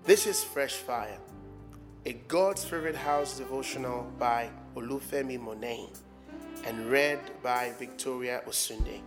This is Fresh Fire, a God's Favorite House devotional by Olufemi Monet and read by Victoria Osunde.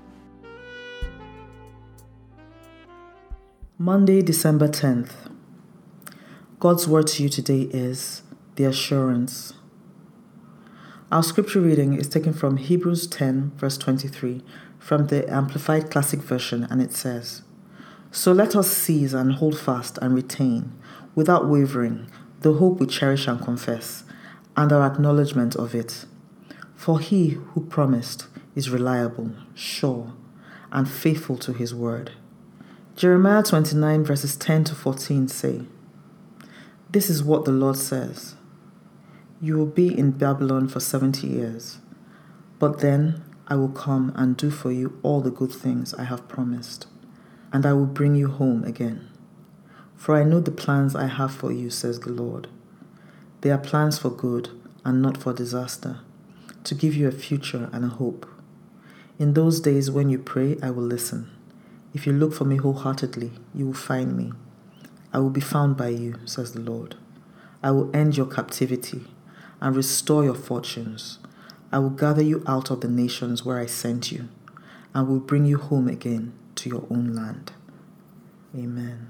Monday, December 10th. God's word to you today is the assurance. Our scripture reading is taken from Hebrews 10, verse 23, from the Amplified Classic Version, and it says, "So let us seize and hold fast and retain, without wavering, the hope we cherish and confess, and our acknowledgement of it. For he who promised is reliable, sure, and faithful to his word." Jeremiah 29, verses 10 to 14 say, "This is what the Lord says. You will be in Babylon for 70 years, but then I will come and do for you all the good things I have promised, and I will bring you home again. For I know the plans I have for you, says the Lord. They are plans for good and not for disaster, to give you a future and a hope. In those days when you pray, I will listen. If you look for me wholeheartedly, you will find me. I will be found by you, says the Lord. I will end your captivity and restore your fortunes. I will gather you out of the nations where I sent you, and will bring you home again to your own land." Amen.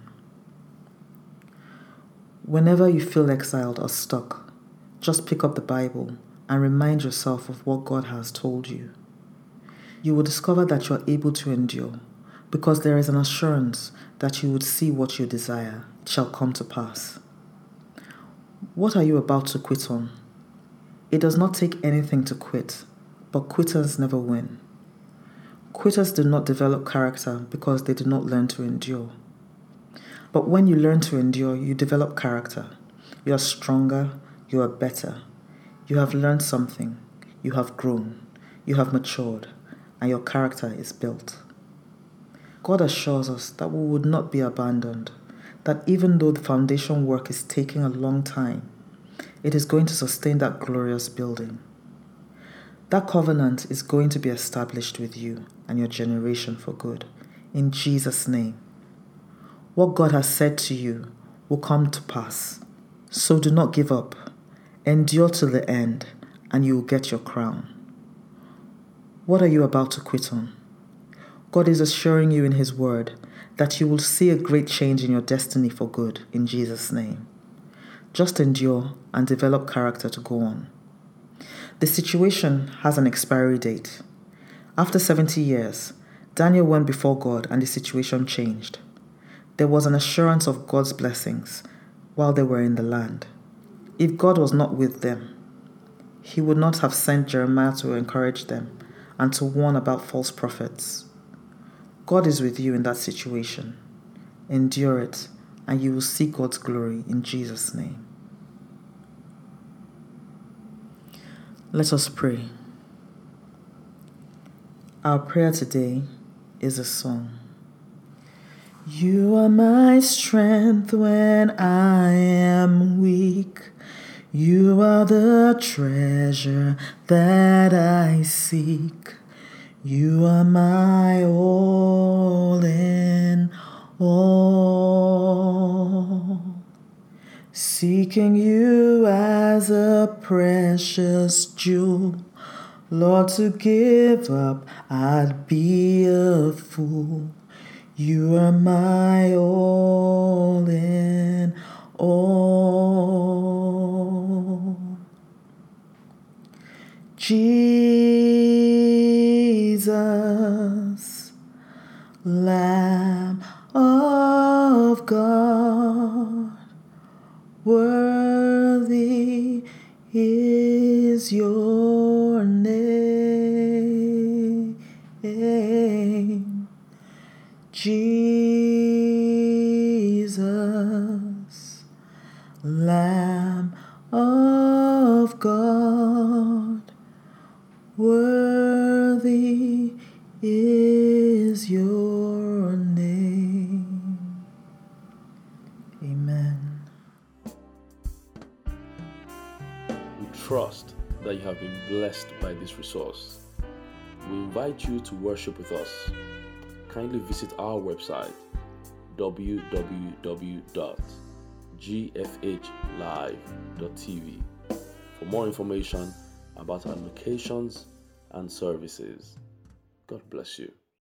Whenever you feel exiled or stuck, just pick up the Bible and remind yourself of what God has told you. You will discover that you are able to endure, because there is an assurance that you would see what you desire. It shall come to pass. What are you about to quit on? It does not take anything to quit, but quitters never win. Quitters do not develop character because they do not learn to endure. But when you learn to endure, you develop character. You are stronger, you are better. You have learned something, you have grown, you have matured, and your character is built. God assures us that we would not be abandoned, that even though the foundation work is taking a long time, it is going to sustain that glorious building. That covenant is going to be established with you and your generation for good, in Jesus' name. What God has said to you will come to pass. So do not give up. Endure to the end, and you will get your crown. What are you about to quit on? God is assuring you in His word that you will see a great change in your destiny for good, in Jesus' name. Just endure and develop character to go on. The situation has an expiry date. After 70 years, Daniel went before God and the situation changed. There was an assurance of God's blessings while they were in the land. If God was not with them, He would not have sent Jeremiah to encourage them and to warn about false prophets. God is with you in that situation. Endure it, and you will see God's glory in Jesus' name. Let us pray. Our prayer today is a song. You are my strength when I am weak. You are the treasure that I seek. You are my all in all. Seeking you as a precious jewel, Lord, to give up, I'd be a fool. You are my all in all. Jesus, Lamb of God, worthy is your name. Jesus, Lamb of God, worthy is your name. Amen. We trust that you have been blessed by this resource. We invite you to worship with us. Kindly visit our website www.gfcradio.org gfhlive.tv for more information about our locations and services. God bless you.